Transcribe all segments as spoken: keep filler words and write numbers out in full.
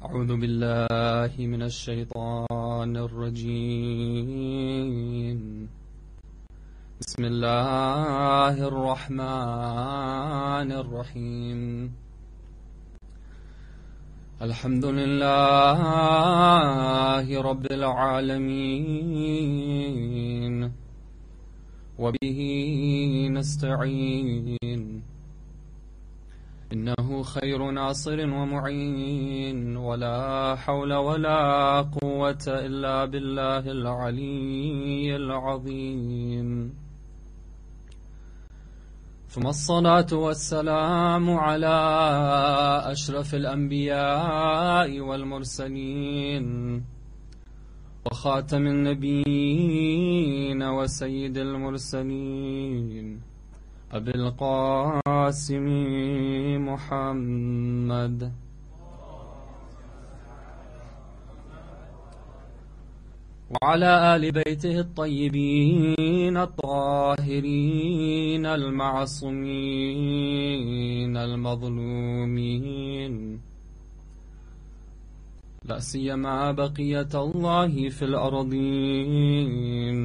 أعوذ بالله من الشيطان الرجيم بسم الله الرحمن الرحيم الحمد لله رب العالمين وبه نستعين إنه خير ناصر ومعين ولا حول ولا قوة إلا بالله العلي العظيم ثم الصلاة والسلام على أشرف الأنبياء والمرسلين وخاتم النبيين وسيد المرسلين أبي القاسم محمد وعلى آل بيته الطيبين الطاهرين المعصومين المظلومين لا سيما بقية الله في الأرضين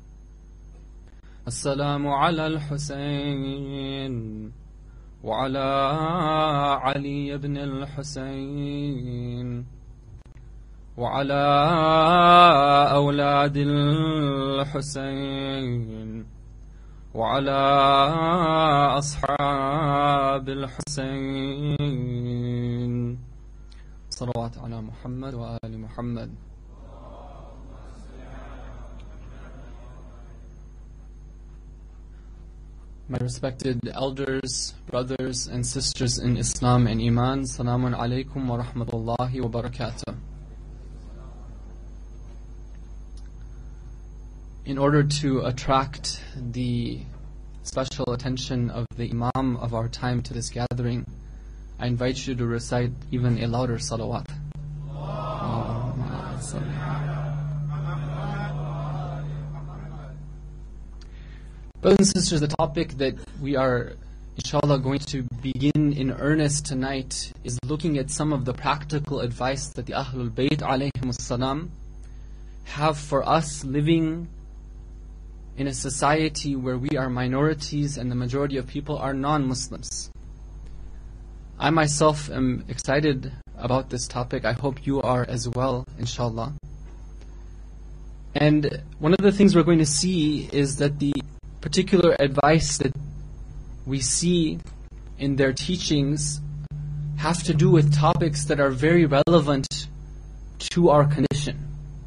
السلام على الحسين وعلى علي بن الحسين وعلى أولاد الحسين وعلى أصحاب الحسين صلوات على محمد وآل محمد. My respected elders, brothers and sisters in Islam and Iman, Salamun alaykum wa rahmatullahi wa barakatuh. In order to attract the special attention of the Imam of our time to this gathering, I invite you to recite even a louder salawat. Brothers and sisters, the topic that we are, inshallah, going to begin in earnest tonight is looking at some of the practical advice that the Ahlul Bayt alayhimus salam have for us living in a society where we are minorities and the majority of people are non-Muslims. I myself am excited about this topic. I hope you are as well, inshallah. And one of the things we're going to see is that the particular advice that we see in their teachings have to do with topics that are very relevant to our condition.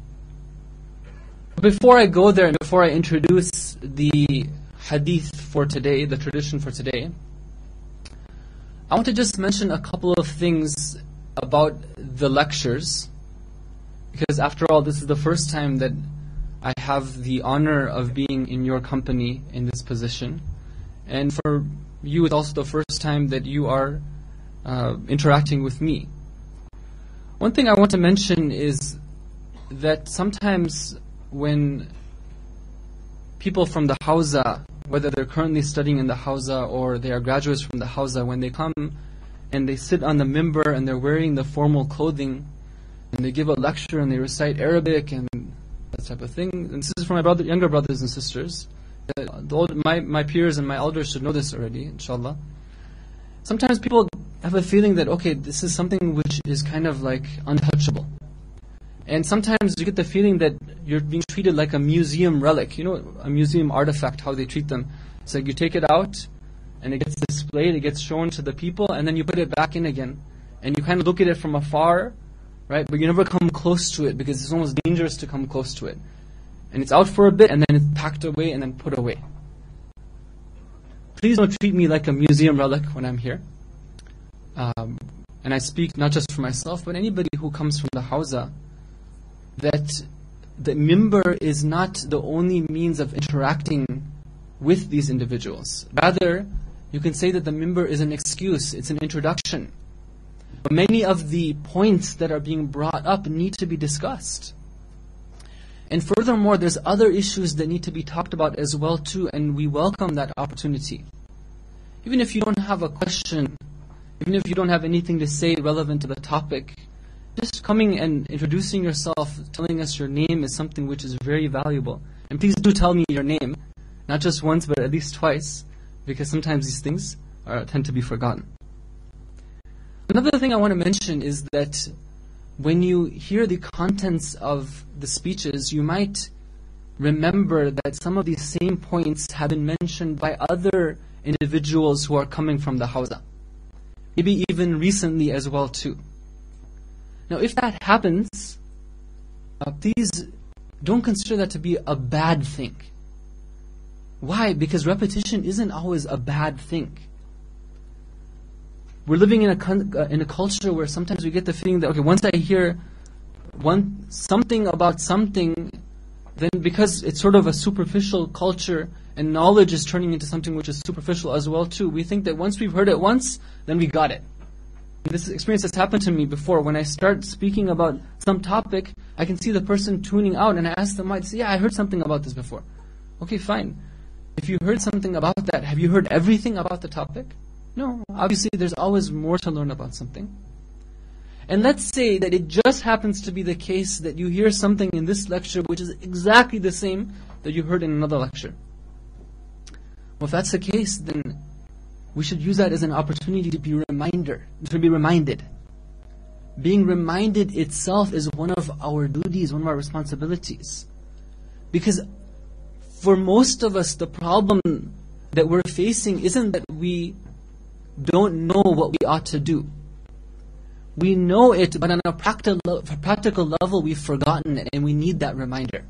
Before I go there and before I introduce the hadith for today, the tradition for today, I want to just mention a couple of things about the lectures, because after all, this is the first time that I have the honor of being in your company in this position. And for you, it's also the first time that you are uh, interacting with me. One thing I want to mention is that sometimes when people from the Hawza, whether they're currently studying in the Hawza or they are graduates from the Hawza, when they come and they sit on the mimbar and they're wearing the formal clothing and they give a lecture and they recite Arabic and that type of thing. And this is for my brother, younger brothers and sisters. Uh, the old, my, my peers and my elders should know this already, inshallah. Sometimes people have a feeling that, okay, this is something which is kind of like untouchable. And sometimes you get the feeling that you're being treated like a museum relic. You know, a museum artifact, how they treat them. It's like you take it out and it gets displayed, it gets shown to the people, and then you put it back in again. And you kind of look at it from afar, right? But you never come close to it because it's almost dangerous to come close to it. And it's out for a bit and then it's packed away and then put away. Please don't treat me like a museum relic when I'm here. Um, and I speak not just for myself, but anybody who comes from the Hawza, that the mimbar is not the only means of interacting with these individuals. Rather, you can say that the mimbar is an excuse, it's an introduction. But many of the points that are being brought up need to be discussed. And furthermore, there's other issues that need to be talked about as well too, and we welcome that opportunity. Even if you don't have a question, even if you don't have anything to say relevant to the topic, just coming and introducing yourself, telling us your name is something which is very valuable. And please do tell me your name, not just once, but at least twice, because sometimes these things are, tend to be forgotten. Another thing I want to mention is that when you hear the contents of the speeches, you might remember that some of these same points have been mentioned by other individuals who are coming from the Hawza. Maybe even recently as well too. Now if that happens, uh, please don't consider that to be a bad thing. Why? Because repetition isn't always a bad thing. We're living in a con- uh, in a culture where sometimes we get the feeling that, okay, once I hear one something about something, then because it's sort of a superficial culture and knowledge is turning into something which is superficial as well too, we think that once we've heard it once, then we got it. And this experience has happened to me before. When I start speaking about some topic, I can see the person tuning out, and I ask them, I say, yeah, I heard something about this before. Okay, fine. If you heard something about that, have you heard everything about the topic? No. Obviously, there's always more to learn about something. And let's say that it just happens to be the case that you hear something in this lecture which is exactly the same that you heard in another lecture. Well, if that's the case, then we should use that as an opportunity to be reminder, to be reminded. Being reminded itself is one of our duties, one of our responsibilities. Because for most of us, the problem that we're facing isn't that we don't know what we ought to do. We know it, but on a practical, practical level, we've forgotten it, and we need that reminder.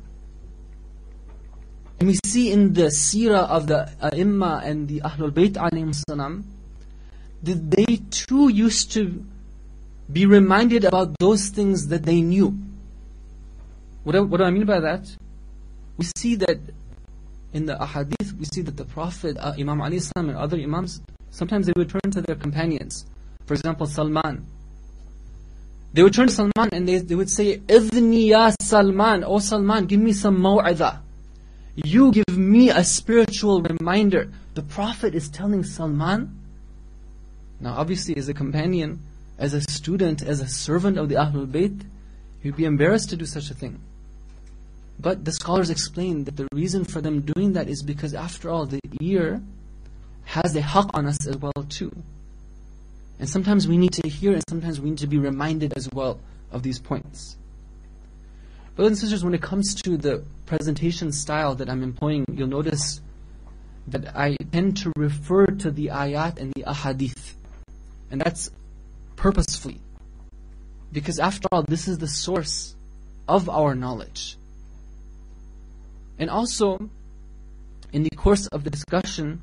And we see in the seerah of the A'imma and the Ahlul Bayt alayhim salam, that they too used to be reminded about those things that they knew. What do, what do I mean by that? We see that in the ahadith, we see that the Prophet, uh, Imam Ali Islam and other Imams, sometimes they would turn to their companions. For example, Salman. They would turn to Salman and they, they would say, Idhni ya Salman, O Salman, give me some maw'idha. You give me a spiritual reminder. The Prophet is telling Salman. Now obviously as a companion, as a student, as a servant of the Ahlul Bayt, you'd be embarrassed to do such a thing. But the scholars explain that the reason for them doing that is because after all, the ear has a haqq on us as well too. And sometimes we need to hear and sometimes we need to be reminded as well of these points. Brothers and sisters, when it comes to the presentation style that I'm employing, you'll notice that I tend to refer to the ayat and the ahadith. And that's purposefully. Because after all, this is the source of our knowledge. And also, in the course of the discussion,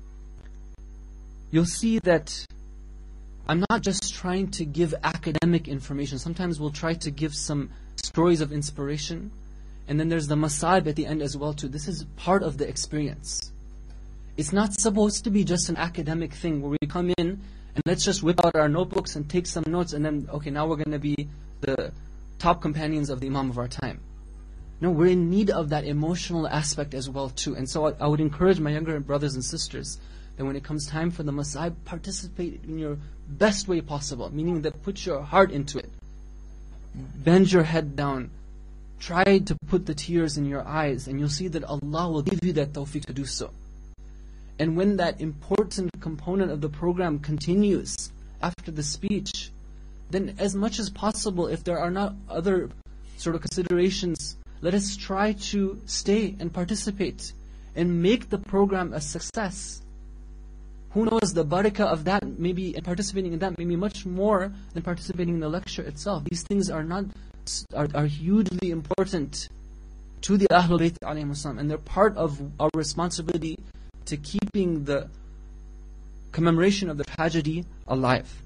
you'll see that I'm not just trying to give academic information. Sometimes we'll try to give some stories of inspiration. And then there's the masaib at the end as well too. This is part of the experience. It's not supposed to be just an academic thing where we come in and let's just whip out our notebooks and take some notes and then, okay, now we're going to be the top companions of the Imam of our time. No, we're in need of that emotional aspect as well too. And so I, I would encourage my younger brothers and sisters that when it comes time for the masaib, participate in your best way possible. Meaning that put your heart into it. Bend your head down. Try to put the tears in your eyes, and you'll see that Allah will give you that tawfiq to do so. And when that important component of the program continues after the speech, then as much as possible, if there are not other sort of considerations, let us try to stay and participate and make the program a success. Who knows, the barakah of that, maybe and participating in that, may be much more than participating in the lecture itself. These things are not are, are hugely important to the Ahlul Bayt alayhim salam, and they're part of our responsibility to keeping the commemoration of the tragedy alive.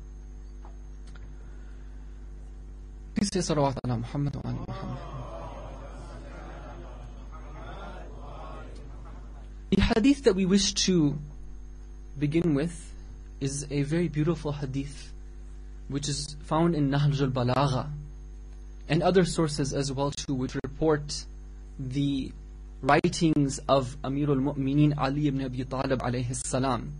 Please say salawat ala Muhammad wa ala Muhammad. The hadith that we wish to begin with is a very beautiful hadith which is found in Nahj al-Balagha and other sources as well too, which report the writings of Amir al-Mu'mineen Ali ibn Abi Talib alayhi salam.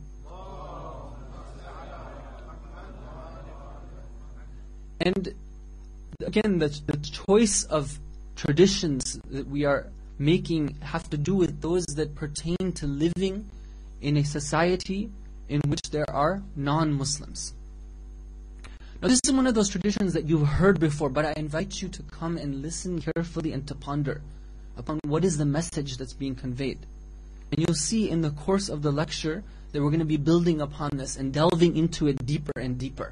And again, the, the choice of traditions that we are making have to do with those that pertain to living in a society in which there are non-Muslims. Now, this is one of those traditions that you've heard before, but I invite you to come and listen carefully and to ponder upon what is the message that's being conveyed. And you'll see in the course of the lecture that we're going to be building upon this and delving into it deeper and deeper.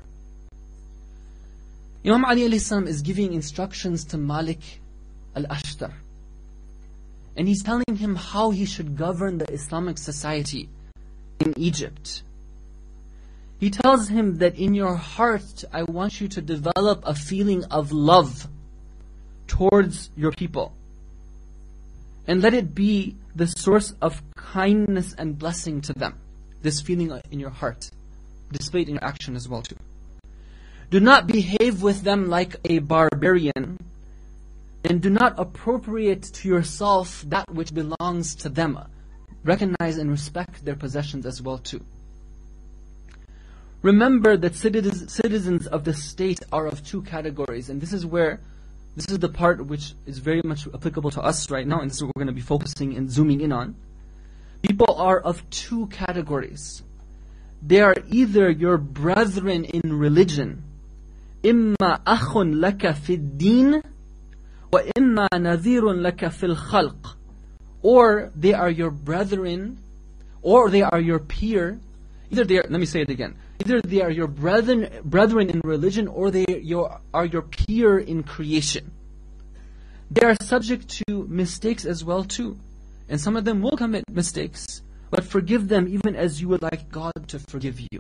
Imam Ali alayhi salam is giving instructions to Malik al-Ashtar. And he's telling him how he should govern the Islamic society in Egypt. He tells him that in your heart, I want you to develop a feeling of love towards your people. And let it be the source of kindness and blessing to them. This feeling in your heart, displayed in your action as well too. Do not behave with them like a barbarian, and do not appropriate to yourself that which belongs to them. Recognize and respect their possessions as well too. Remember that citizens of the state are of two categories, and this is where, this is the part which is very much applicable to us right now, and this is what we're going to be focusing and zooming in on. People are of two categories. They are either your brethren in religion, إِمَّا أَخٌ لَكَ فِي الدِّينِ وَإِمَّا نَذِيرٌ لَكَ فِي الْخَلْقِ, or they are your brethren, or they are your peer. Either they are, let me say it again. Either they are your brethren, brethren in religion, or they your, are your peer in creation. They are subject to mistakes as well too. And some of them will commit mistakes, but forgive them even as you would like God to forgive you.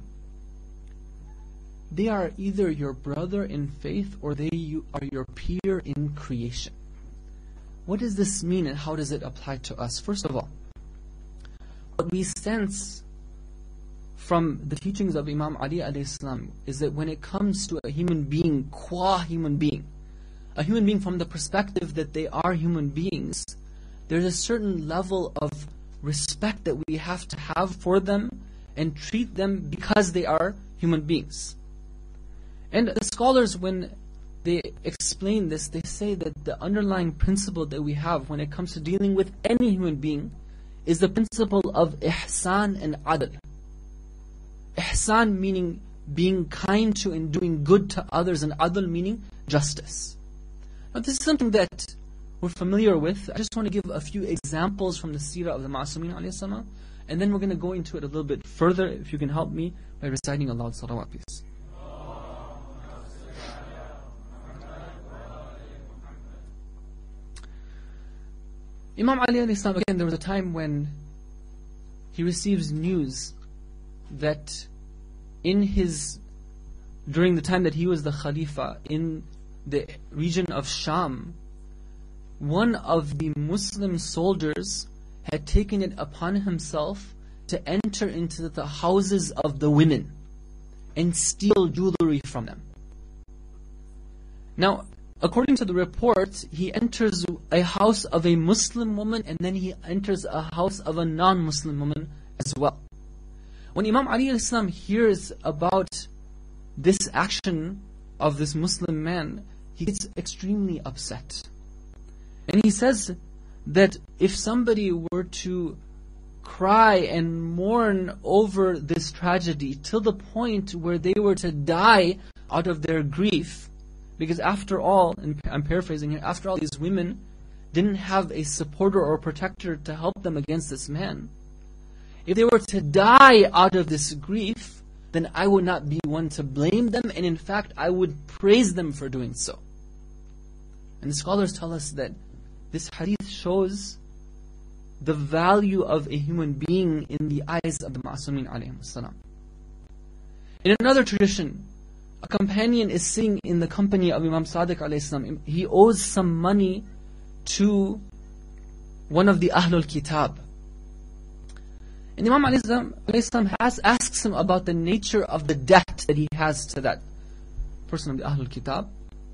They are either your brother in faith, or they you are your peer in creation. What does this mean, and how does it apply to us? First of all, what we sense from the teachings of Imam Ali alayhi salam is that when it comes to a human being, qua human being, a human being from the perspective that they are human beings, there's a certain level of respect that we have to have for them and treat them because they are human beings. And the scholars, when they explain this, they say that the underlying principle that we have when it comes to dealing with any human being is the principle of ihsan and adl. Ihsan meaning being kind to and doing good to others, and adl meaning justice. Now this is something that we're familiar with. I just want to give a few examples from the seerah of the Ma'asumin alayhi salam, and then we're going to go into it a little bit further, if you can help me, by reciting a loud salawat, please. Imam Ali alayhi salam, again, there was a time when he receives news that in his, during the time that he was the Khalifa, in the region of Sham, one of the Muslim soldiers had taken it upon himself to enter into the houses of the women and steal jewelry from them. Now, according to the report, he enters a house of a Muslim woman, and then he enters a house of a non-Muslim woman as well. When Imam Ali alayhi salam hears about this action of this Muslim man, he gets extremely upset. And he says that if somebody were to cry and mourn over this tragedy till the point where they were to die out of their grief, because after all, and I'm paraphrasing here, after all, these women didn't have a supporter or protector to help them against this man. If they were to die out of this grief, then I would not be one to blame them, and in fact, I would praise them for doing so. And the scholars tell us that this hadith shows the value of a human being in the eyes of the Ma'asumin alayhim salam. In another tradition, a companion is sitting in the company of Imam Sadiq alayhi salam. He owes some money to one of the Ahlul Kitab. And Imam alayhi salam has, asks him about the nature of the debt that he has to that person of the Ahlul Kitab.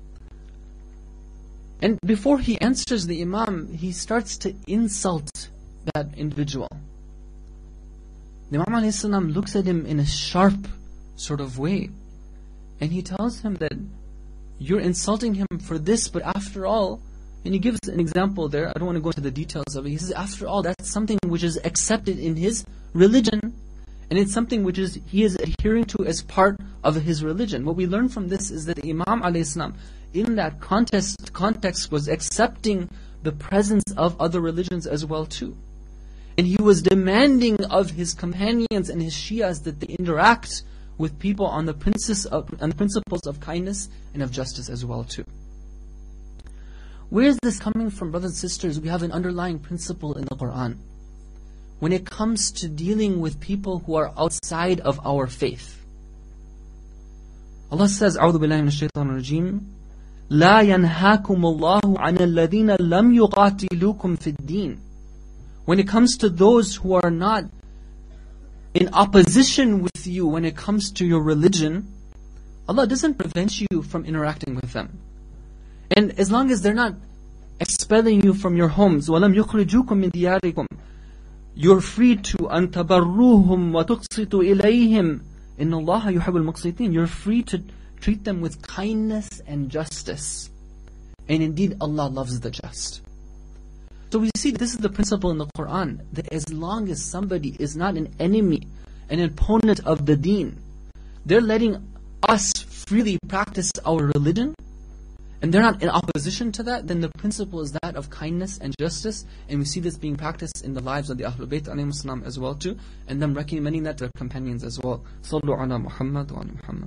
And before he answers the Imam, he starts to insult that individual. The Imam alayhi salam looks at him in a sharp sort of way, and he tells him that you're insulting him for this, but after all, and he gives an example there, I don't want to go into the details of it. He says, after all, that's something which is accepted in his religion, and it's something which is he is adhering to as part of his religion. What we learn from this is that Imam alayhi salam, in that context, context was accepting the presence of other religions as well too. And he was demanding of his companions and his Shias that they interact with people on the, princess of, on the principles of kindness and of justice as well too. Where is this coming from, brothers and sisters? We have an underlying principle in the Quran. When it comes to dealing with people who are outside of our faith. Allah says, أعوذ بالله من الشيطان الرجيم لا ينهاكم الله عن الذين لم يقاتلوكم في الدين. When it comes to those who are not in opposition with you when it comes to your religion, Allah doesn't prevent you from interacting with them. And as long as they're not expelling you from your homes, وَلَمْ يُخْرِجُوكُم مِّن دِيَارِكُمْ, you're free to أَن تَبَرُّوهُمْ وَتُقْسِطُوا إِلَيْهِمْ إِنَّ اللَّهَ يُحِبُّ الْمُقْسِطِينَ. You're free to treat them with kindness and justice. And indeed, Allah loves the just. So we see this is the principle in the Quran, that as long as somebody is not an enemy, an opponent of the deen, they're letting us freely practice our religion, and they're not in opposition to that, then the principle is that of kindness and justice. And we see this being practiced in the lives of the Ahlul Bayt alayhim salam as well too, and them recommending that to their companions as well. Sallu ala Muhammad wa ala Muhammad.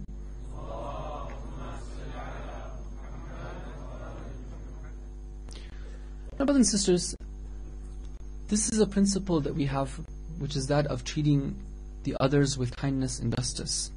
Now, brothers and sisters, this is a principle that we have, which is that of treating the others with kindness and justice.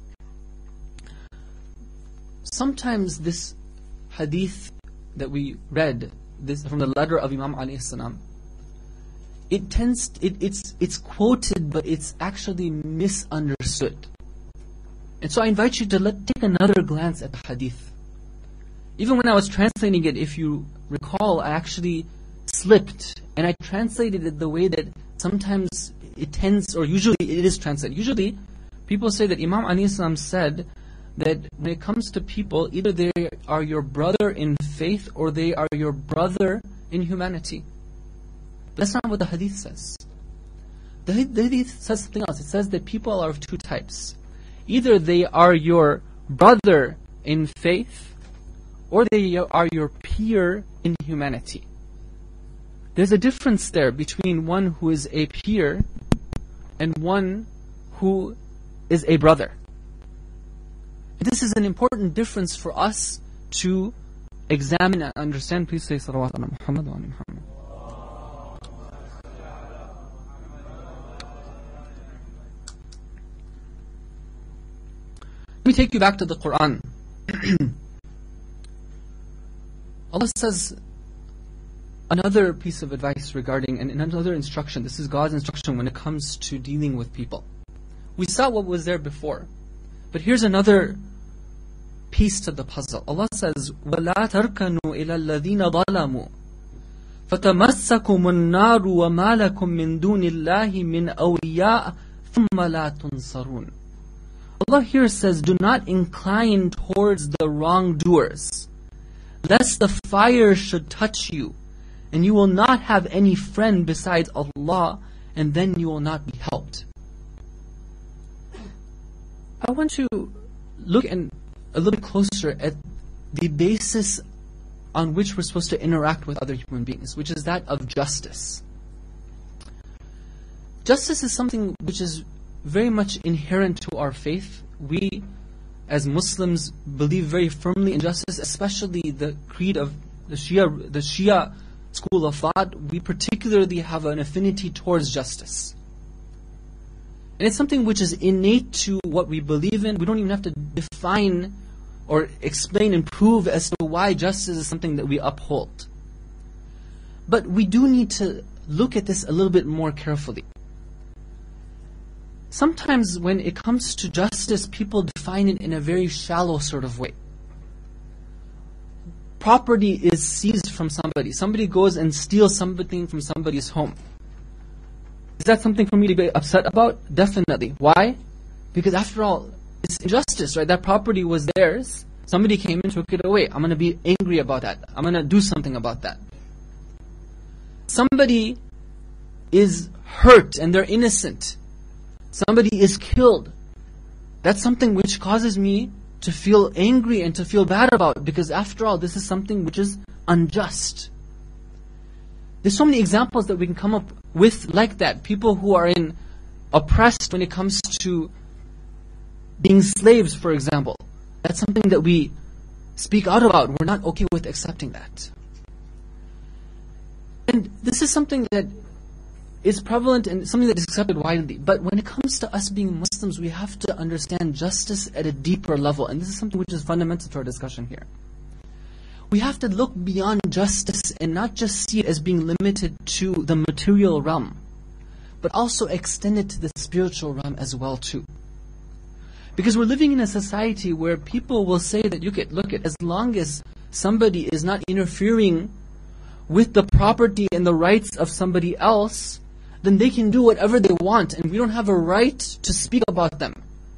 Sometimes this hadith that we read, this from the letter of Imam alayhi salam, it tends, it, it's it's quoted, but it's actually misunderstood. And so I invite you to let take another glance at the hadith. Even when I was translating it, if you recall, I actually slipped, and I translated it the way that sometimes it tends, or usually it is translated. Usually, people say that Imam alayhi salam said that when it comes to people, either they are your brother in faith or they are your brother in humanity. But that's not what the hadith says. The hadith says something else. It says that people are of two types. Either they are your brother in faith or they are your peer in humanity. There's a difference there between one who is a peer and one who is a brother. This is an important difference for us to examine and understand. Please say salawat ala Muhammad wa ala Muhammad. Let me take you back to the Quran. Allah says another piece of advice regarding, and another instruction. This is God's instruction when it comes to dealing with people. We saw what was there before, but here's another piece to the puzzle. Allah says, وَلَا تَرْكَنُوا إِلَى الَّذِينَ ظَلَمُوا فَتَمَسَّكُمُ النَّارُ وَمَا لَكُم مِّن دُونِ اللَّهِ مِنْ أَوْلِيَاءَ ثُمَّ لَا تُنصَرُونَ. Allah here says, do not incline towards the wrongdoers, lest the fire should touch you, and you will not have any friend besides Allah, and then you will not be helped. I want to look in a little bit closer at the basis on which we're supposed to interact with other human beings, which is that of justice. Justice is something which is very much inherent to our faith. We, as Muslims, believe very firmly in justice, especially the creed of the Shia, the Shia school of thought. We particularly have an affinity towards justice. And it's something which is innate to what we believe in. We don't even have to define or explain and prove as to why justice is something that we uphold. But we do need to look at this a little bit more carefully. Sometimes when it comes to justice, people define it in a very shallow sort of way. Property is seized from somebody. Somebody goes and steals something from somebody's home. Is that something for me to be upset about? Definitely. Why? Because after all, it's injustice, right? That property was theirs. Somebody came and took it away. I'm going to be angry about that. I'm going to do something about that. Somebody is hurt and they're innocent. Somebody is killed. That's something which causes me to feel angry and to feel bad about, because after all, this is something which is unjust. There's so many examples that we can come up with like that. People who are in oppressed when it comes to being slaves, for example. That's something that we speak out about. We're not okay with accepting that. And this is something that is prevalent and something that is accepted widely. But when it comes to us being Muslims, we have to understand justice at a deeper level. And this is something which is fundamental to our discussion here. We have to look beyond justice and not just see it as being limited to the material realm, but also extend it to the spiritual realm as well too. Because we're living in a society where people will say that, you get, look at, as long as somebody is not interfering with the property and the rights of somebody else, then they can do whatever they want and we don't have a right to speak about them.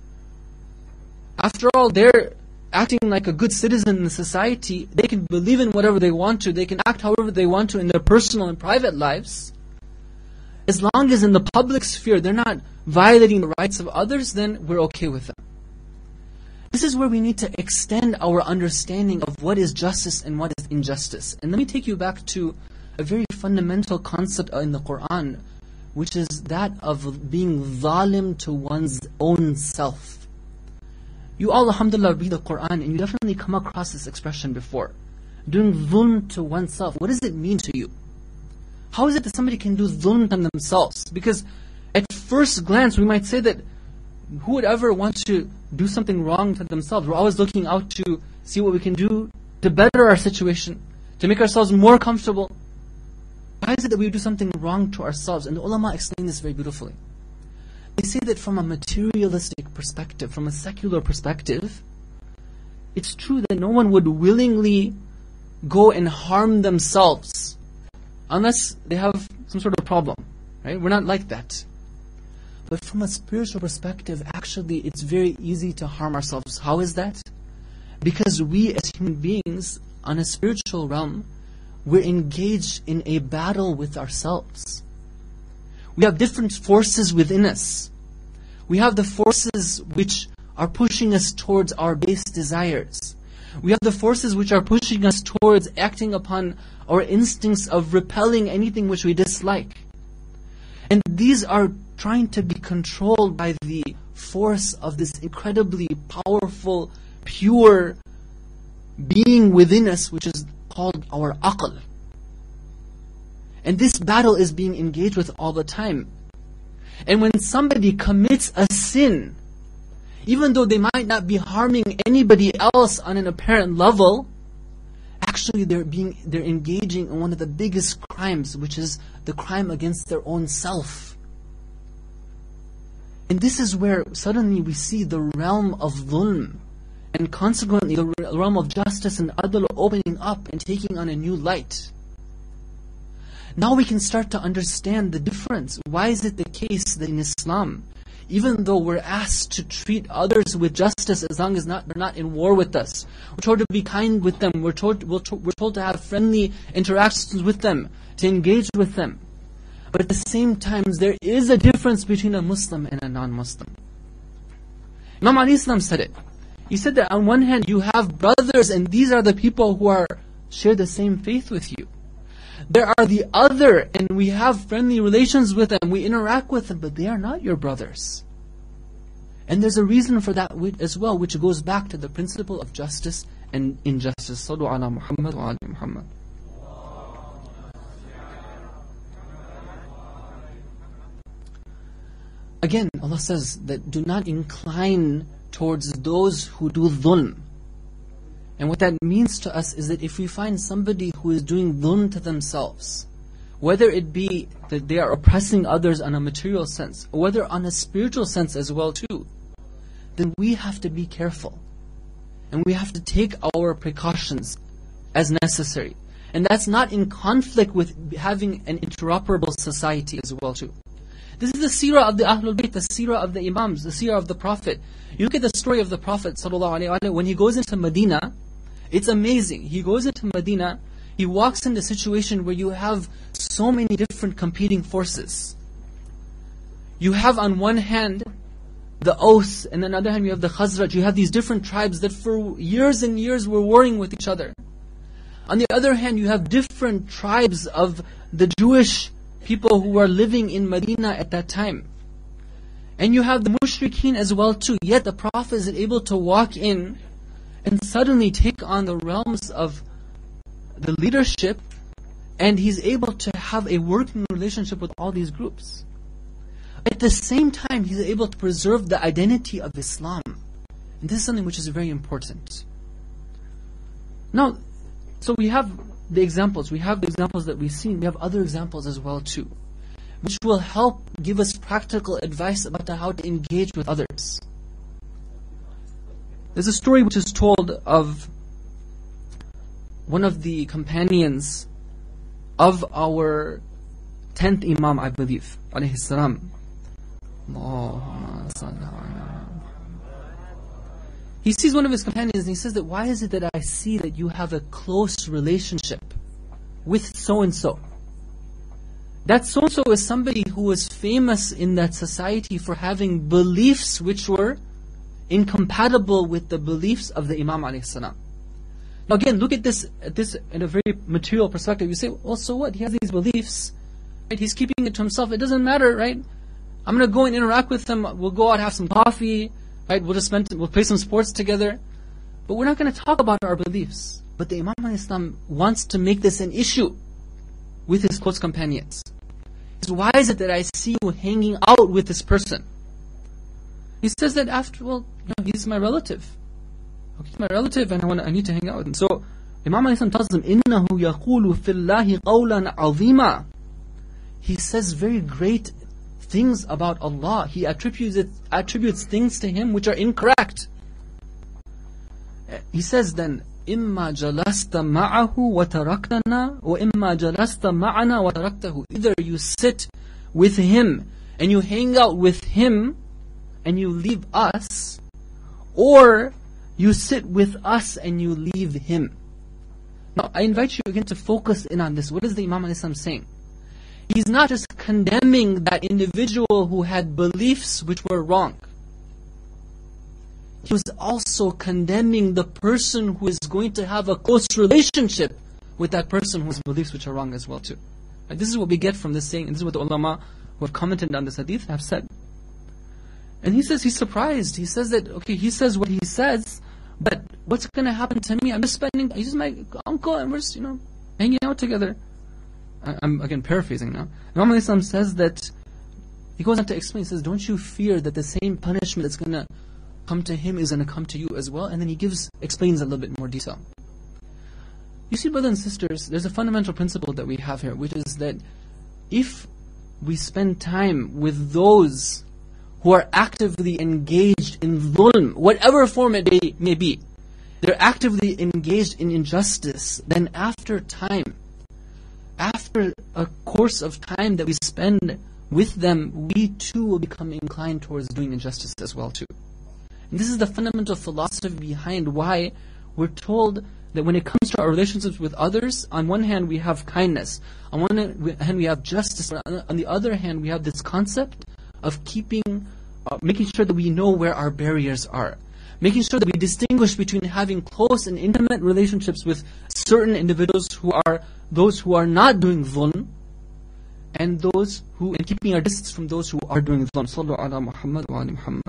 After all, they're acting like a good citizen in the society. They can believe in whatever they want to. They can act however they want to in their personal and private lives. As long as in the public sphere they're not violating the rights of others, then we're okay with them. This is where we need to extend our understanding of what is justice and what is injustice. And let me take you back to a very fundamental concept in the Quran, which is that of being zalim to one's own self. You all, alhamdulillah, read the Quran and you definitely come across this expression before. Doing dhulm to oneself. What does it mean to you? How is it that somebody can do dhulm to themselves? Because at first glance we might say that who would ever want to do something wrong to themselves? We're always looking out to see what we can do to better our situation, to make ourselves more comfortable. Why is it that we do something wrong to ourselves? And the ulama explain this very beautifully. They say that from a materialistic perspective, from a secular perspective, it's true that no one would willingly go and harm themselves unless they have some sort of problem, right? We're not like that. But from a spiritual perspective, actually, it's very easy to harm ourselves. How is that? Because we as human beings, on a spiritual realm, we're engaged in a battle with ourselves. We have different forces within us. We have the forces which are pushing us towards our base desires. We have the forces which are pushing us towards acting upon our instincts of repelling anything which we dislike. And these are trying to be controlled by the force of this incredibly powerful, pure being within us, which is called our aql. And this battle is being engaged with all the time. And when somebody commits a sin, even though they might not be harming anybody else on an apparent level, actually they're being they're engaging in one of the biggest crimes, which is the crime against their own self. And this is where suddenly we see the realm of dhulm, and consequently the realm of justice and adl opening up and taking on a new light. Now we can start to understand the difference. Why is it the case that in Islam, even though we're asked to treat others with justice as long as not, they're not in war with us, we're told to be kind with them, we're told, we're, to, we're told to have friendly interactions with them, to engage with them. But at the same time, there is a difference between a Muslim and a non-Muslim. Imam Ali Islam said it. He said that on one hand, you have brothers, and these are the people who are share the same faith with you. There are the other, and we have friendly relations with them, we interact with them, but they are not your brothers. And there's a reason for that as well, which goes back to the principle of justice and injustice. Sallu ala Muhammad wa ali Muhammad. Again, Allah says that do not incline towards those who do dhulm. And what that means to us is that if we find somebody who is doing dhulm to themselves, whether it be that they are oppressing others on a material sense, or whether on a spiritual sense as well too, then we have to be careful. And we have to take our precautions as necessary. And that's not in conflict with having an interoperable society as well too. This is the seerah of the Ahlul Bayt, the seerah of the Imams, the seerah of the Prophet. You look at the story of the Prophet ﷺ, when he goes into Medina, it's amazing. He goes into Medina, he walks into a situation where you have so many different competing forces. You have on one hand the Aus, and on the other hand you have the Khazraj. You have these different tribes that for years and years were warring with each other. On the other hand, you have different tribes of the Jewish people who were living in Medina at that time. And you have the mushrikeen as well too. Yet the Prophet is able to walk in and suddenly take on the realms of the leadership, and he's able to have a working relationship with all these groups. At the same time, he's able to preserve the identity of Islam. And this is something which is very important. Now, so we have the examples. We have the examples that we've seen. We have other examples as well too, which will help give us practical advice about how to engage with others. There's a story which is told of one of the companions of our tenth Imam, I believe, alayhi salam. He sees one of his companions and he says that, why is it that I see that you have a close relationship with so-and-so? That so-and-so is somebody who was famous in that society for having beliefs which were incompatible with the beliefs of the Imam alayhi salam. Now again, look at this, at this in a very material perspective. You say, well, so what? He has these beliefs, right? He's keeping it to himself. It doesn't matter, right? I'm going to go and interact with him. We'll go out, have some coffee, right? We'll just spend, we'll play some sports together. But we're not going to talk about our beliefs. But the Imam alayhi salam wants to make this an issue with his close companions. He says, why is it that I see you hanging out with this person? He says that after, well, you know, he's my relative. Okay, he's my relative and I want to, I need to hang out with him. So Imam alayhi salam tells him, إِنَّهُ يَقُولُ فِي اللَّهِ قَوْلًا عَظِيمًا. He says very great things about Allah. He attributes it, attributes things to Him which are incorrect. He says then, إِمَّا جَلَسْتَ مَعَهُ وَتَرَكْتَنَا وَإِمَّا جَلَسْتَ مَعَنَا وَتَرَكْتَهُ. Either you sit with him and you hang out with him and you leave us, or you sit with us and you leave him. Now I invite you again to focus in on this. What is the Imam alayhi salam saying? He's not just condemning that individual who had beliefs which were wrong. He was also condemning the person who is going to have a close relationship with that person whose beliefs which are wrong as well too. And this is what we get from this saying, and this is what the ulama who have commented on this hadith have said. And he says he's surprised. He says that, okay, he says what he says, but what's going to happen to me? I'm just spending, he's just my uncle and we're just, you know, hanging out together. I'm again paraphrasing now. Imam alayhi salam says that, he goes on to explain, he says, don't you fear that the same punishment that's going to come to him is going to come to you as well? And then he gives, explains a little bit more detail. You see, brothers and sisters, there's a fundamental principle that we have here, which is that if we spend time with those who are actively engaged in dhulm, whatever form it may, may be, they're actively engaged in injustice, then after time, after a course of time that we spend with them, we too will become inclined towards doing injustice as well too. And this is the fundamental philosophy behind why we're told that when it comes to our relationships with others, on one hand we have kindness, on one hand we have justice, on the other hand we have this concept of keeping, uh, making sure that we know where our barriers are. Making sure that we distinguish between having close and intimate relationships with certain individuals who are those who are not doing dhulm, and those who, and keeping our distance from those who are doing dhulm. Sallu ala Muhammad wa ali Muhammad.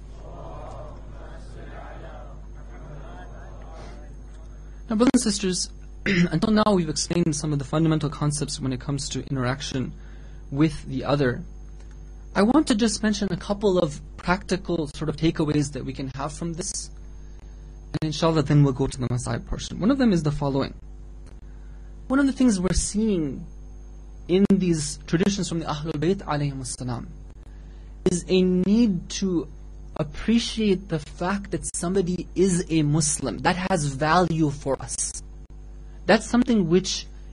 Now, brothers and sisters, until now we've explained some of the fundamental concepts when it comes to interaction with the other. I want to just mention a couple of practical sort of takeaways that we can have from this. And inshallah then we'll go to the Masail portion. One of them is the following. One of the things we're seeing in these traditions from the Ahlul Bayt alayhim salam is a need to appreciate the fact that somebody is a Muslim. That has value for us. That's something which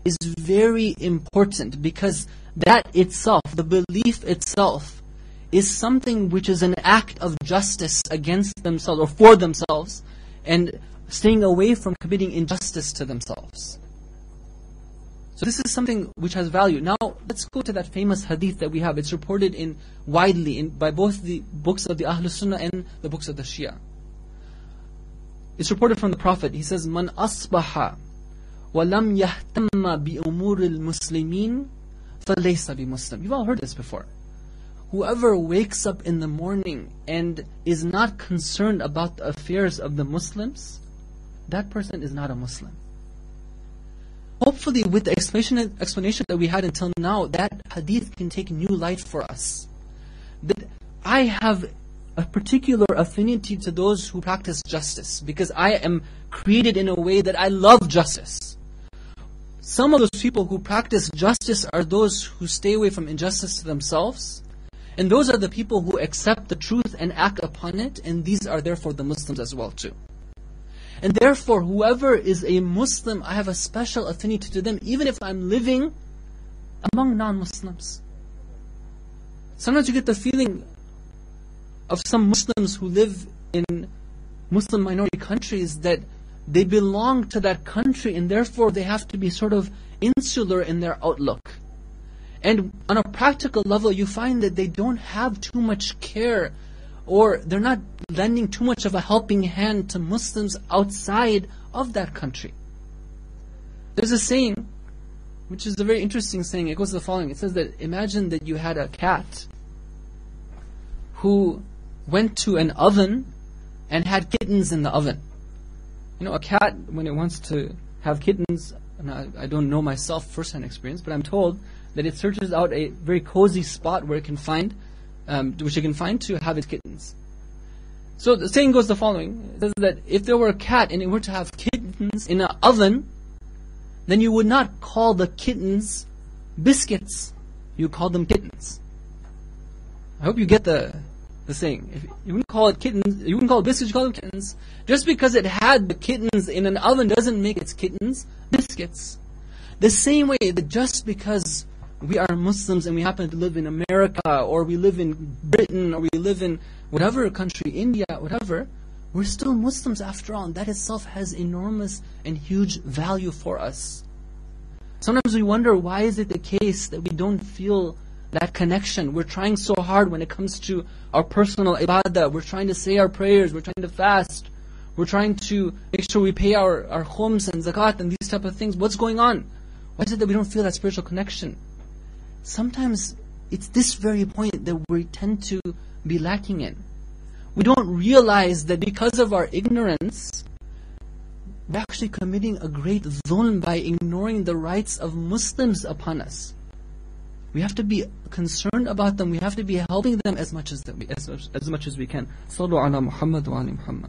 is very important, because that itself, the belief itself, is something which is an act of justice against themselves or for themselves, and staying away from committing injustice to themselves. So this is something which has value. Now let's go to that famous hadith that we have. It's reported in widely in, by both the books of the Ahlul Sunnah and the books of the Shia. It's reported from the Prophet. He says, "Man asbaha wa lam yahtamma bi umur al-muslimin falaysa bi muslim." You've all heard this before. Whoever wakes up in the morning and is not concerned about the affairs of the Muslims, that person is not a Muslim. Hopefully, with the explanation, explanation that we had until now, that hadith can take new light for us. That I have a particular affinity to those who practice justice, because I am created in a way that I love justice. Some of those people who practice justice are those who stay away from injustice to themselves, and those are the people who accept the truth and act upon it, and these are therefore the Muslims as well too. And therefore, whoever is a Muslim, I have a special affinity to them, even if I'm living among non-Muslims. Sometimes you get the feeling of some Muslims who live in Muslim minority countries that they belong to that country, and therefore they have to be sort of insular in their outlook. And on a practical level, you find that they don't have too much care, or they're not lending too much of a helping hand to Muslims outside of that country. There's a saying, which is a very interesting saying. It goes to the following. It says that, imagine that you had a cat who went to an oven and had kittens in the oven. You know, a cat, when it wants to have kittens, and I, I don't know myself first-hand experience, but I'm told that it searches out a very cozy spot where it can find Um, which you can find to have its kittens. So the saying goes the following. It says that if there were a cat and it were to have kittens in an oven, then you would not call the kittens biscuits. You call them kittens. I hope you get the the saying. If you wouldn't call it kittens, you wouldn't call it biscuits, you call them kittens. Just because it had the kittens in an oven doesn't make its kittens biscuits. The same way that just because we are Muslims and we happen to live in America, or we live in Britain, or we live in whatever country, India, whatever, we're still Muslims after all, and that itself has enormous and huge value for us. Sometimes we wonder, why is it the case that we don't feel that connection? We're trying so hard when it comes to our personal ibadah. We're trying to say our prayers, we're trying to fast, we're trying to make sure we pay our, our khums and zakat and these type of things. What's going on? Why is it that we don't feel that spiritual connection? Sometimes it's this very point that we tend to be lacking in. We don't realize that because of our ignorance, we're actually committing a great dhulm by ignoring the rights of Muslims upon us. We have to be concerned about them. We have to be helping them as much as that we, as, as much as we can. Sallu ala Muhammad wa ali Muhammad.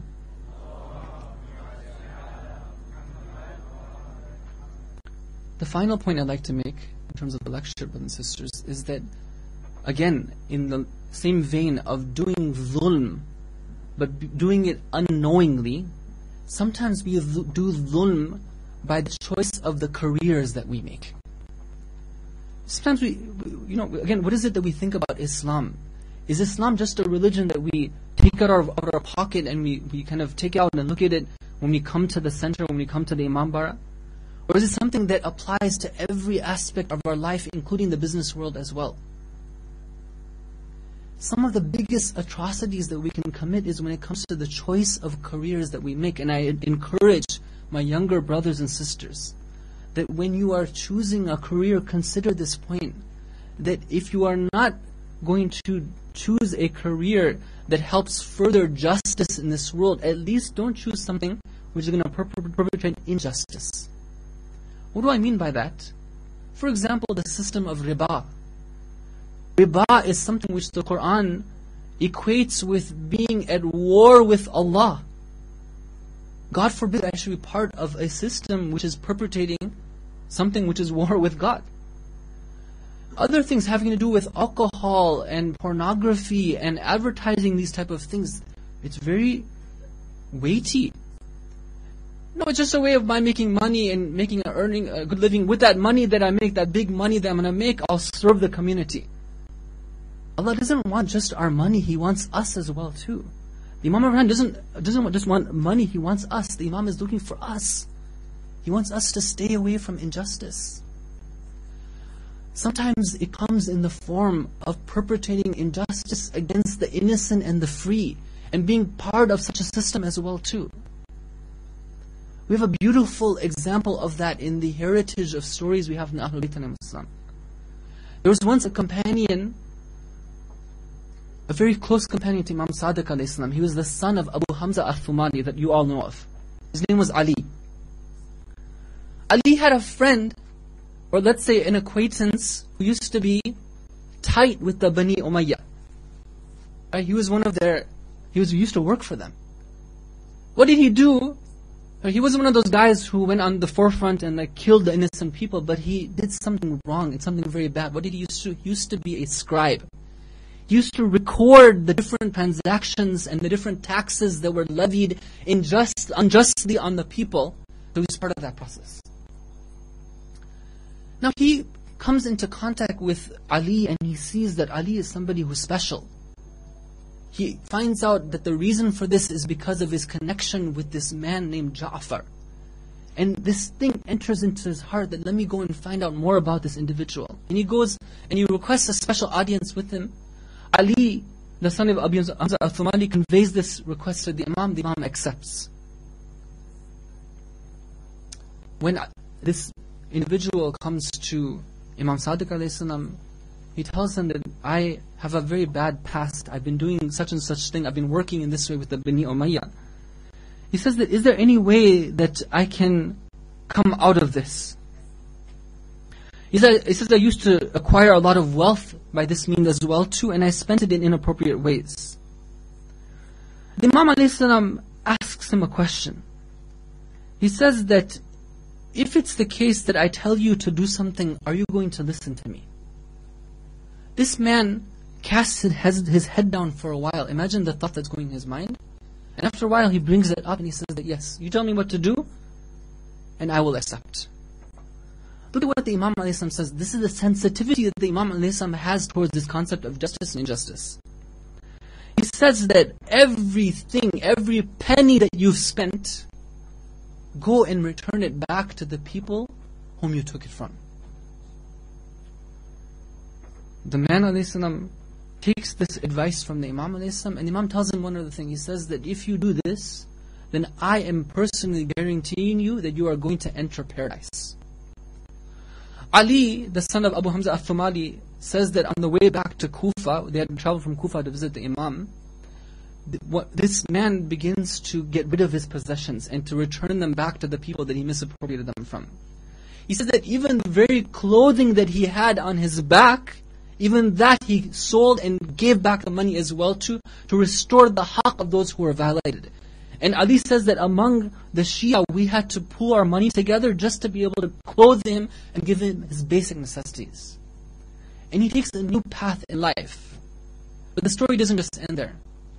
The final point I'd like to make in terms of the lecture, brothers and sisters, is that, again, in the same vein of doing dhulm, but doing it unknowingly, sometimes we do dhulm by the choice of the careers that we make. Sometimes we, you know, again, what is it that we think about Islam? Is Islam just a religion that we take out of our, our pocket and we, we kind of take out and look at it when we come to the center, when we come to the Imambara? Or is it something that applies to every aspect of our life, including the business world as well? Some of the biggest atrocities that we can commit is when it comes to the choice of careers that we make. And I encourage my younger brothers and sisters that when you are choosing a career, consider this point. That if you are not going to choose a career that helps further justice in this world, at least don't choose something which is going to perpetrate injustice. What do I mean by that? For example, the system of riba. Riba is something which the Quran equates with being at war with Allah. God forbid I should be part of a system which is perpetrating something which is war with God. Other things having to do with alcohol and pornography and advertising these type of things, it's very weighty. No, it's just a way of my making money and making a earning a good living. With that money that I make, that big money that I'm going to make, I'll serve the community. Allah doesn't want just our money, He wants us as well too. The Imam of Iran doesn't, doesn't just want money, he wants us. The Imam is looking for us. He wants us to stay away from injustice. Sometimes it comes in the form of perpetrating injustice against the innocent and the free, and being part of such a system as well too. We have a beautiful example of that in the heritage of stories we have in Ahlul Bayt alayhim as-salam. There was once a companion, a very close companion to Imam Sadiq alayhi salam. He was the son of Abu Hamza al-Thumali that you all know of. His name was Ali. Ali had a friend, or let's say an acquaintance, who used to be tight with the Bani Umayyah. Right? He was one of their, he was he used to work for them. What did he do? He wasn't one of those guys who went on the forefront and like killed the innocent people, but he did something wrong and something very bad. What did he used to? He used to be a scribe. He used to record the different transactions and the different taxes that were levied unjust, unjustly on the people. So he was part of that process. Now he comes into contact with Ali and he sees that Ali is somebody who's special. He finds out that the reason for this is because of his connection with this man named Ja'far. And this thing enters into his heart that let me go and find out more about this individual. And he goes and he requests a special audience with him. Ali, the son of Abu Hamza al-Thumali, conveys this request to the Imam. The Imam accepts. When this individual comes to Imam Sadiq alayhi salam, he tells him that I have a very bad past. I've been doing such and such thing. I've been working in this way with the Bani Umayyah. He says that, is there any way that I can come out of this? He says, he says I used to acquire a lot of wealth by this means as well too, and I spent it in inappropriate ways. The Imam alayhi salam asks him a question. He says that, if it's the case that I tell you to do something, are you going to listen to me? This man casts his head down for a while. Imagine the thought that's going in his mind. And after a while he brings it up and he says that, yes, you tell me what to do and I will accept. Look at what the Imam alayhi salam says. This is the sensitivity that the Imam alayhi salam has towards this concept of justice and injustice. He says that everything, every penny that you've spent, go and return it back to the people whom you took it from. The man alayhi salam takes this advice from the Imam alayhi salam, and the Imam tells him one other thing. He says that if you do this, then I am personally guaranteeing you that you are going to enter paradise. Ali, the son of Abu Hamza al-Thumali, says that on the way back to Kufa, they had traveled from Kufa to visit the Imam, this man begins to get rid of his possessions and to return them back to the people that he misappropriated them from. He says that even the very clothing that he had on his back, even that he sold and gave back the money as well to, to restore the haqq of those who were violated. And Ali says that among the Shia, we had to pool our money together just to be able to clothe him and give him his basic necessities. And he takes a new path in life. But the story doesn't just end there.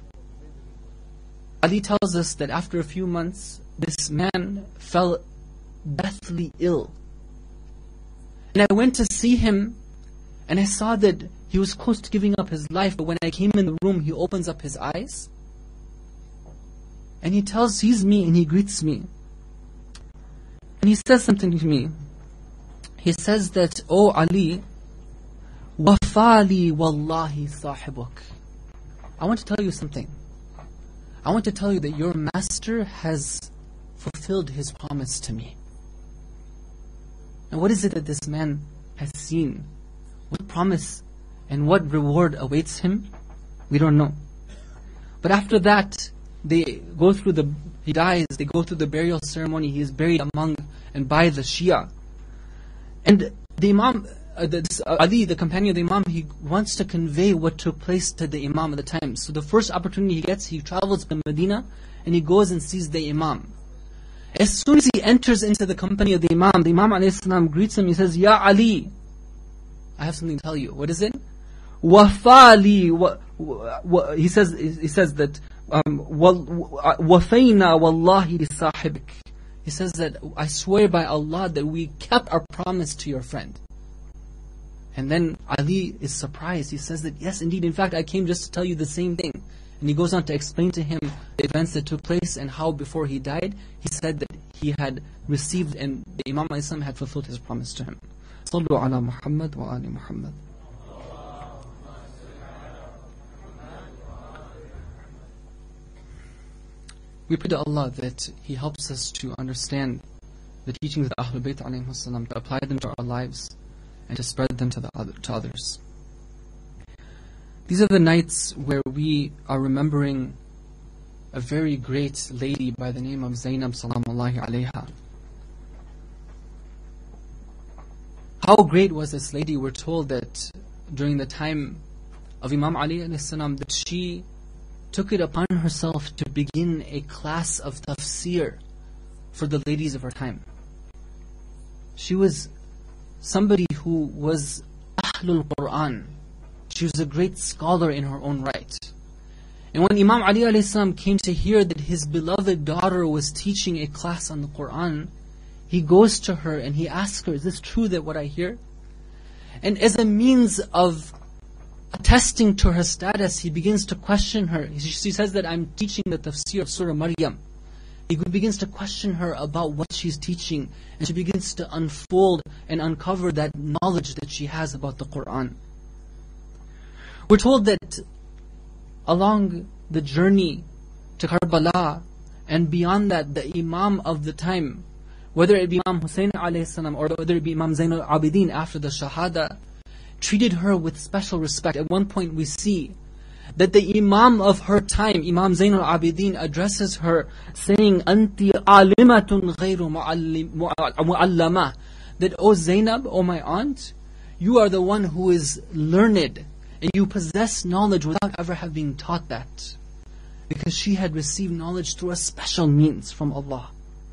Ali tells us that after a few months, this man fell deathly ill. And I went to see him, and I saw that he was close to giving up his life, but when I came in the room, he opens up his eyes, and he tells, sees me, and he greets me. And he says something to me. He says that, "Oh Ali, wafali wallahi sahibuk." I want to tell you something. I want to tell you that your master has fulfilled his promise to me. And what is it that this man has seen? What promise and what reward awaits him? We don't know. But after that, they go through the, he dies, they go through the burial ceremony, he is buried among and by the Shia. And the Imam, uh, the, uh, Ali, the companion of the Imam, he wants to convey what took place to the Imam at the time. So the first opportunity he gets, he travels to Medina and he goes and sees the Imam. As soon as he enters into the company of the Imam, the Imam alayhi salam greets him, he says, "Ya Ali, I have something to tell you." What is it? Wafali, wa, wa, wa, he says he says that um, wafayna wallahi li sahibik. He says that, I swear by Allah that we kept our promise to your friend. And then Ali is surprised. He says that, yes, indeed, in fact, I came just to tell you the same thing. And he goes on to explain to him the events that took place and how before he died, he said that he had received and the Imam Islam had fulfilled his promise to him. Sallu ala Muhammad wa ali Muhammad. We pray to Allah that He helps us to understand the teachings of the Ahlul Bayt alayhim salam, to apply them to our lives and to spread them to, the other, to others. These are the nights where we are remembering a very great lady by the name of Zainab salamullahi alayha. How great was this lady? We're told that during the time of Imam Ali alayhi salam, that she took it upon herself to begin a class of tafsir for the ladies of her time. She was somebody who was Ahlul Quran. She was a great scholar in her own right. And when Imam Ali alayhi salam came to hear that his beloved daughter was teaching a class on the Quran, he goes to her and he asks her, is this true that what I hear? And as a means of attesting to her status, he begins to question her. She says that I'm teaching the tafsir of Surah Maryam. He begins to question her about what she's teaching, and she begins to unfold and uncover that knowledge that she has about the Quran. We're told that along the journey to Karbala and beyond that, the Imam of the time, whether it be Imam Hussein alayhi salam or whether it be Imam Zain al-Abidin after the Shahada, treated her with special respect. At one point we see that the Imam of her time, Imam Zain al-Abidin, addresses her saying, Anti alimatun ghayru mu'allama, that, O Zainab, O my aunt, you are the one who is learned and you possess knowledge without ever having taught that, because she had received knowledge through a special means from Allah.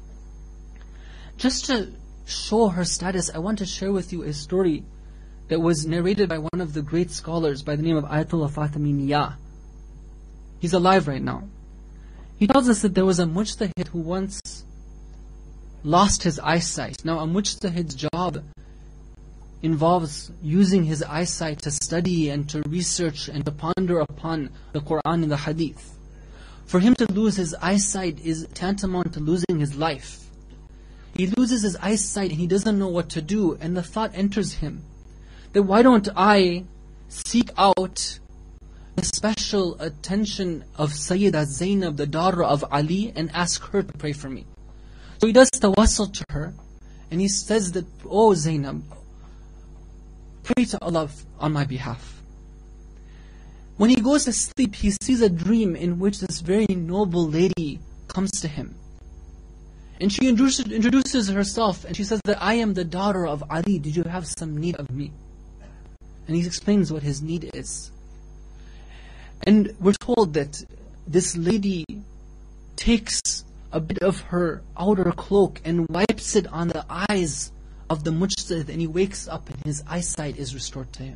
Just to show her status, I want to share with you a story that was narrated by one of the great scholars by the name of Ayatollah Fatimi Miyah. He's alive right now. He tells us that there was a mujtahid who once lost his eyesight. Now, a mujtahid's job involves using his eyesight to study and to research and to ponder upon the Quran and the Hadith. For him to lose his eyesight is tantamount to losing his life. He loses his eyesight and he doesn't know what to do, and the thought enters him that why don't I seek out the special attention of Sayyidah Zainab, the daughter of Ali, and ask her to pray for me. So he does tawassul to her, and he says that, oh Zainab, pray to Allah on my behalf. When he goes to sleep, he sees a dream in which this very noble lady comes to him. And she introduces, introduces herself, and she says that I am the daughter of Ali. Did you have some need of me? And he explains what his need is. And we're told that this lady takes a bit of her outer cloak and wipes it on the eyes of the mujtahid, and he wakes up and his eyesight is restored to him.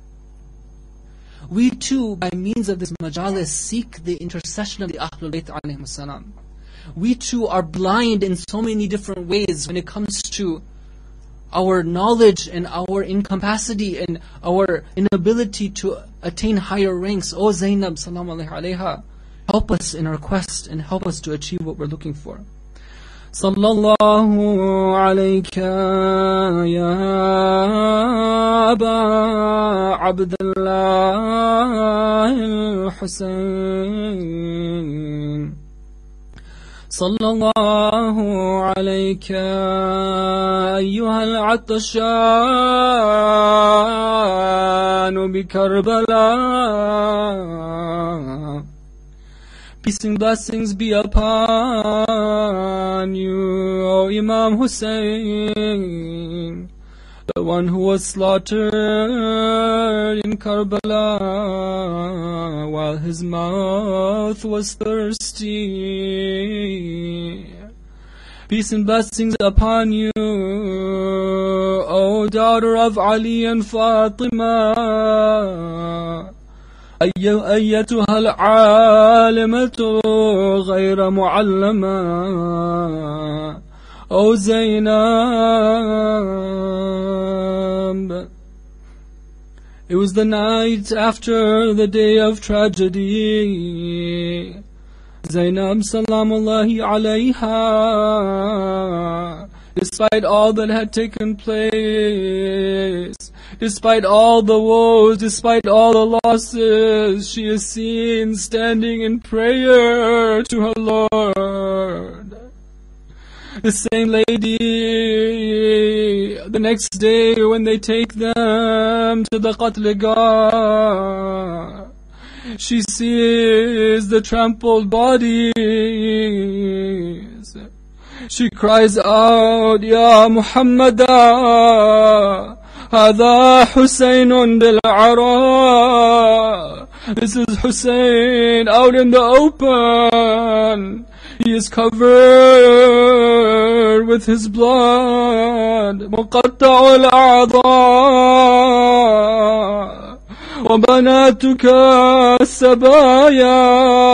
We too, by means of this majalis, seek the intercession of the Ahlul Bayt alayhim salam. We too are blind in so many different ways when it comes to our knowledge and our incapacity and our inability to attain higher ranks. O Zainab, salam alayha, help us in our quest and help us to achieve what we're looking for. Sallallahu alayka ya Aba Abdullah al-Husayn. Sallallahu alayka ayyuha al-'atashan bi Karbala. Peace and blessings be upon you, O Imam Hussein, the one who was slaughtered in Karbala while his mouth was thirsty. Peace and blessings upon you, O daughter of Ali and Fatima, أيتها العالمة غير معلمة. O Zainab. It was the night after the day of tragedy. Zainab salamullahi alayha, despite all that had taken place, despite all the woes, despite all the losses, she is seen standing in prayer to her Lord. The same lady, the next day when they take them to the Qatligah, she sees the trampled bodies. She cries out, Ya Muhammada, Hada Hussein bil-Ara. This is Hussein out in the open. He is covered with his blood. مقطع الأعضاء وبناتك السبايا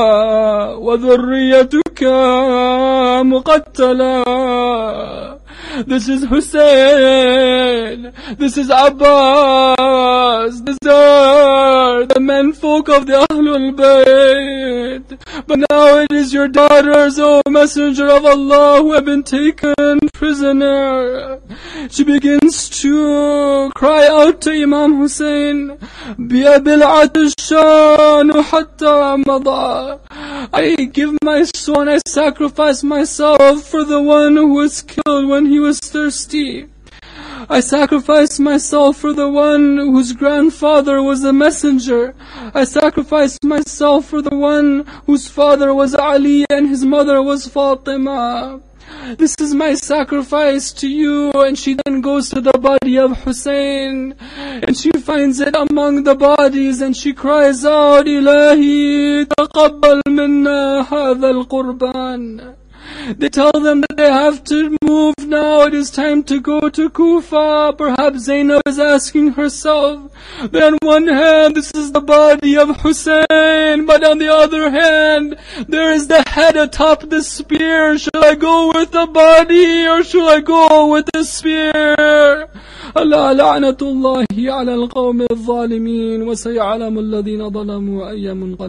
وذريتك مقتلة. This is Hussein. This is Abbas. These are the menfolk of the Ahlul Bayt. But now it is your daughters, O Messenger of Allah, who have been taken prisoner. She begins to cry out to Imam Hussein, بِأَبِلْعَةِ الشَّانُ حَتَّى مَضَى. I give my soul and I sacrifice myself for the one who was killed when he was thirsty. I sacrifice myself for the one whose grandfather was a messenger. I sacrifice myself for the one whose father was Ali and his mother was Fatima. This is my sacrifice to you. And she then goes to the body of Hussein and she finds it among the bodies and she cries out, Ilahi taqabbal minna hadha al-qurban. They tell them that they have to move now. It is time to go to Kufa. Perhaps Zainab is asking herself, but on one hand, this is the body of Hussein, but on the other hand, there is the head atop the spear. Should I go with the body or should I go with the spear? Allah la'natullahi ala al-qawmi al-zalimin wa say'alamu alladhina zalamu wa ayyamun